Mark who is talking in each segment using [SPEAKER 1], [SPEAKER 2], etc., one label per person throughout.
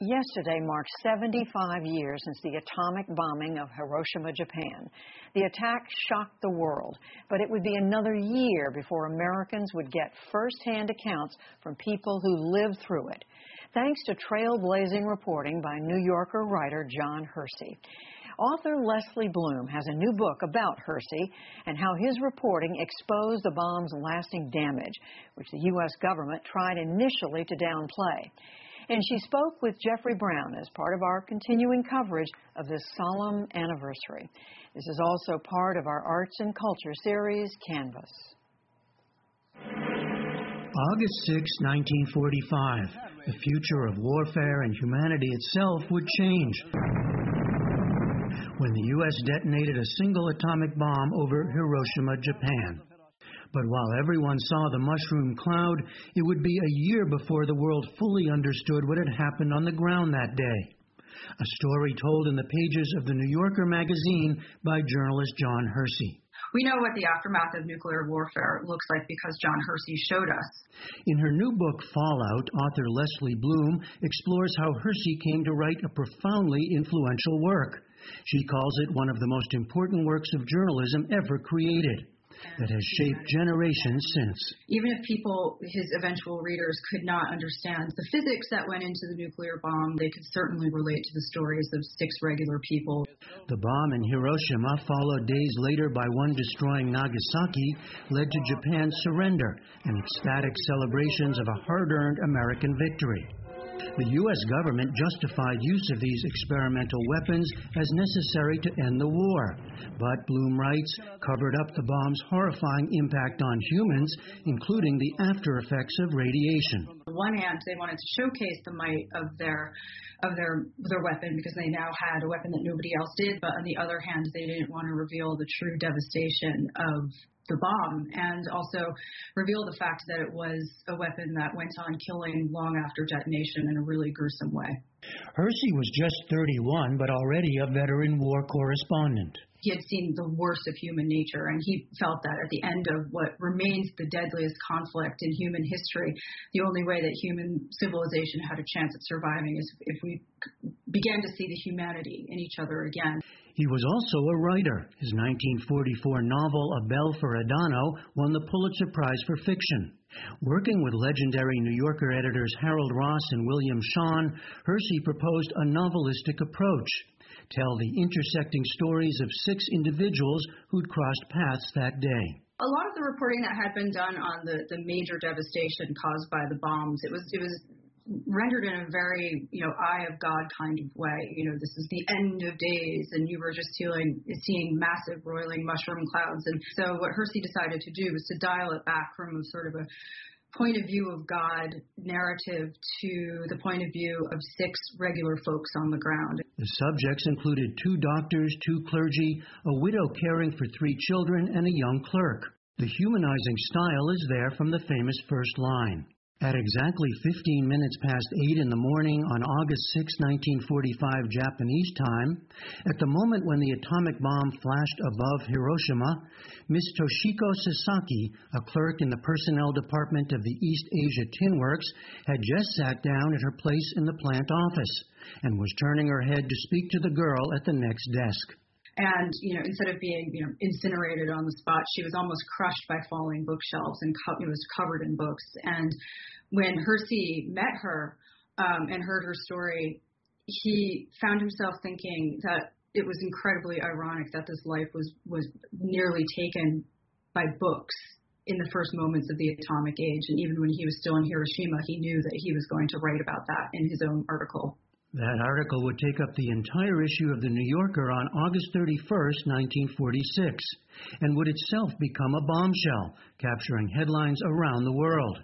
[SPEAKER 1] Yesterday marked 75 years since the atomic bombing of Hiroshima, Japan. The attack shocked the world, but it would be another year before Americans would get first-hand accounts from people who lived through it, thanks to trailblazing reporting by New Yorker writer John Hersey. Author Leslie Bloom has a new book about Hersey and how his reporting exposed the bomb's lasting damage, which the U.S. government tried initially to downplay. And she spoke with Jeffrey Brown as part of our continuing coverage of this solemn anniversary. This is also part of our Arts and Culture series, Canvas.
[SPEAKER 2] August 6, 1945. The future of warfare and humanity itself would change when the U.S. detonated a single atomic bomb over Hiroshima, Japan. But while everyone saw the mushroom cloud, it would be a year before the world fully understood what had happened on the ground that day. A story told in the pages of the New Yorker magazine by journalist John Hersey.
[SPEAKER 3] We know what the aftermath of nuclear warfare looks like because John Hersey showed us.
[SPEAKER 2] In her new book, Fallout, author Leslie Bloom explores how Hersey came to write a profoundly influential work. She calls it one of the most important works of journalism ever created, that has shaped generations since.
[SPEAKER 3] Even if people, his eventual readers, could not understand the physics that went into the nuclear bomb, they could certainly relate to the stories of 6 regular people.
[SPEAKER 2] The bomb in Hiroshima, followed days later by one destroying Nagasaki, led to Japan's surrender and ecstatic celebrations of a hard-earned American victory. The U.S. government justified use of these experimental weapons as necessary to end the war. But, Bloom writes, covered up the bomb's horrifying impact on humans, including the after effects of radiation.
[SPEAKER 3] On the one hand, they wanted to showcase the might of their weapon because they now had a weapon that nobody else did. But on the other hand, they didn't want to reveal the true devastation of the bomb and also reveal the fact that it was a weapon that went on killing long after detonation in a really gruesome way.
[SPEAKER 2] Hersey was just 31, but already a veteran war correspondent.
[SPEAKER 3] He had seen the worst of human nature, and he felt that at the end of what remains the deadliest conflict in human history, the only way that human civilization had a chance at surviving is if we began to see the humanity in each other again.
[SPEAKER 2] He was also a writer. His 1944 novel, A Bell for Adano, won the Pulitzer Prize for fiction. Working with legendary New Yorker editors Harold Ross and William Shawn, Hersey proposed a novelistic approach. Tell the intersecting stories of 6 individuals who'd crossed paths that day.
[SPEAKER 3] A lot of the reporting that had been done on the major devastation caused by the bombs, it was rendered in a very, eye of God kind of way. This is the end of days, and you were just seeing massive roiling mushroom clouds. And so what Hersey decided to do was to dial it back from sort of a point of view of God narrative to the point of view of 6 regular folks on the ground.
[SPEAKER 2] The subjects included 2 doctors, 2 clergy, a widow caring for 3 children, and a young clerk. The humanizing style is there from the famous first line. At exactly 15 minutes past 8 in the morning on August 6, 1945 Japanese time, at the moment when the atomic bomb flashed above Hiroshima, Miss Toshiko Sasaki, a clerk in the personnel department of the East Asia Tin Works, had just sat down at her place in the plant office and was turning her head to speak to the girl at the next desk.
[SPEAKER 3] And, instead of being, incinerated on the spot, she was almost crushed by falling bookshelves and was covered in books. And when Hersey met her and heard her story, he found himself thinking that it was incredibly ironic that this life was nearly taken by books in the first moments of the atomic age. And even when he was still in Hiroshima, he knew that he was going to write about that in his own article.
[SPEAKER 2] That article would take up the entire issue of the New Yorker on August 31st, 1946, and would itself become a bombshell, capturing headlines around the world.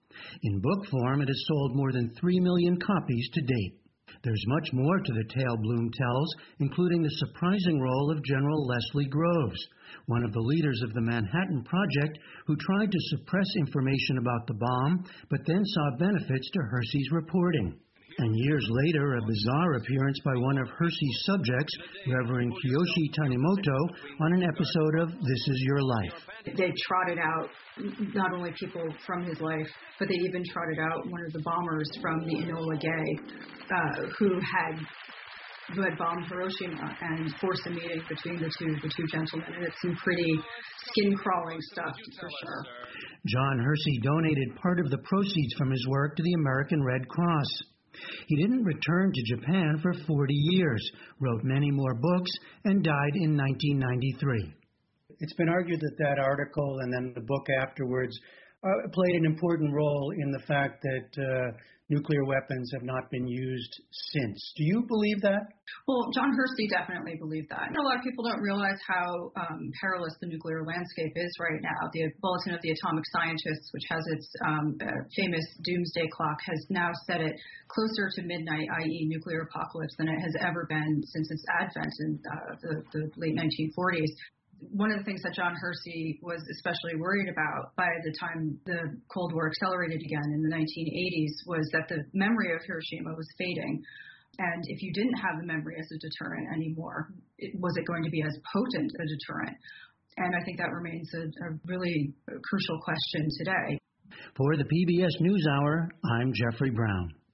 [SPEAKER 2] In book form, it has sold more than 3 million copies to date. There's much more to the tale Bloom tells, including the surprising role of General Leslie Groves, one of the leaders of the Manhattan Project, who tried to suppress information about the bomb, but then saw benefits to Hersey's reporting. And years later, a bizarre appearance by one of Hersey's subjects, Reverend Kiyoshi Tanimoto, on an episode of This Is Your Life.
[SPEAKER 3] They trotted out not only people from his life, but they even trotted out one of the bombers from the Enola Gay, who had bombed Hiroshima and forced a meeting between the two gentlemen. And it's some pretty skin-crawling stuff, for sure.
[SPEAKER 2] John Hersey donated part of the proceeds from his work to the American Red Cross. He didn't return to Japan for 40 years, wrote many more books, and died in 1993.
[SPEAKER 4] It's been argued that that article and then the book afterwards played an important role in the fact that nuclear weapons have not been used since. Do you believe that?
[SPEAKER 3] Well, John Hersey definitely believed that. A lot of people don't realize how perilous the nuclear landscape is right now. The Bulletin of the Atomic Scientists, which has its famous doomsday clock, has now set it closer to midnight, i.e. nuclear apocalypse, than it has ever been since its advent in the late 1940s. One of the things that John Hersey was especially worried about by the time the Cold War accelerated again in the 1980s was that the memory of Hiroshima was fading. And if you didn't have the memory as a deterrent anymore, was it going to be as potent a deterrent? And I think that remains a really crucial question today.
[SPEAKER 2] For the PBS NewsHour, I'm Jeffrey Brown.